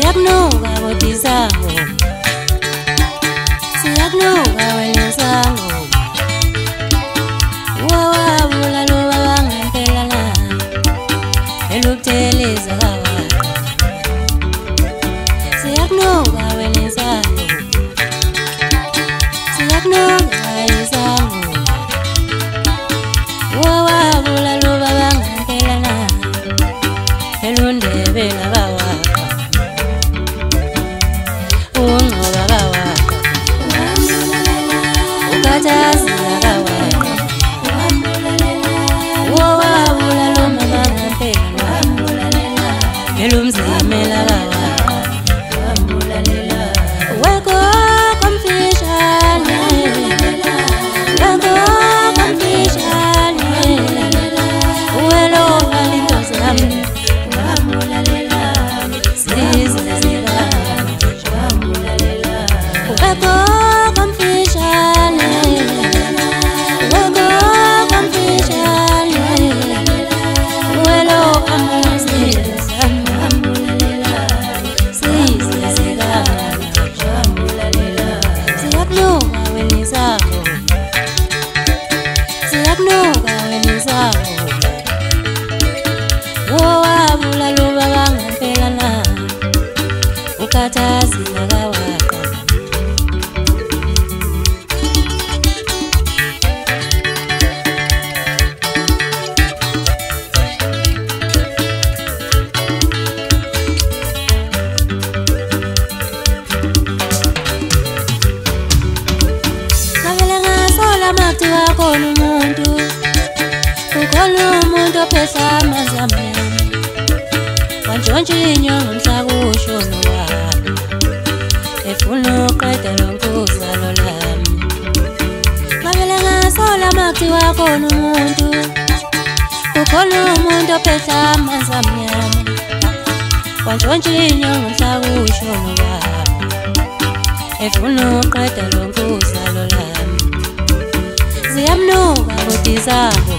Siyakunuka bodi zangu, siyakunuka wena zangu. Wawabula loba bangampela la, elubteleza kawa. Siyakunuka wena zangu, siyakunuka wena zangu. Wawabula loba bangampela la, elundebela kawa. Ungoba kawa, ukatazi kawa. Wawabula loba bangampela la, elumzamela kawa. Weko konfishane, weko konfishane. Welo walintozami, sizizika. Weko konfishane, weko konfishane. Welo amazizami, sizizika. Siyakunuka wena zangu, siyakunuka wena zangu. Wawabula loba bangampela la, ukatazi kawa. Makti wakhona umuntu, kukhona umuntu ophehla amanzi amnyama. Wantshontsha inyongo mhla kushona wami, efuna uqeda lo nkuzalo lami. Ngavele ngasola makti wakhona umuntu, kukhona umuntu ophehla amanzi amnyama. Wantshontsha inyongo mhla kushona wami, efuna uqeda lo nkuzalo lami. Siyakunuka bodi zangu,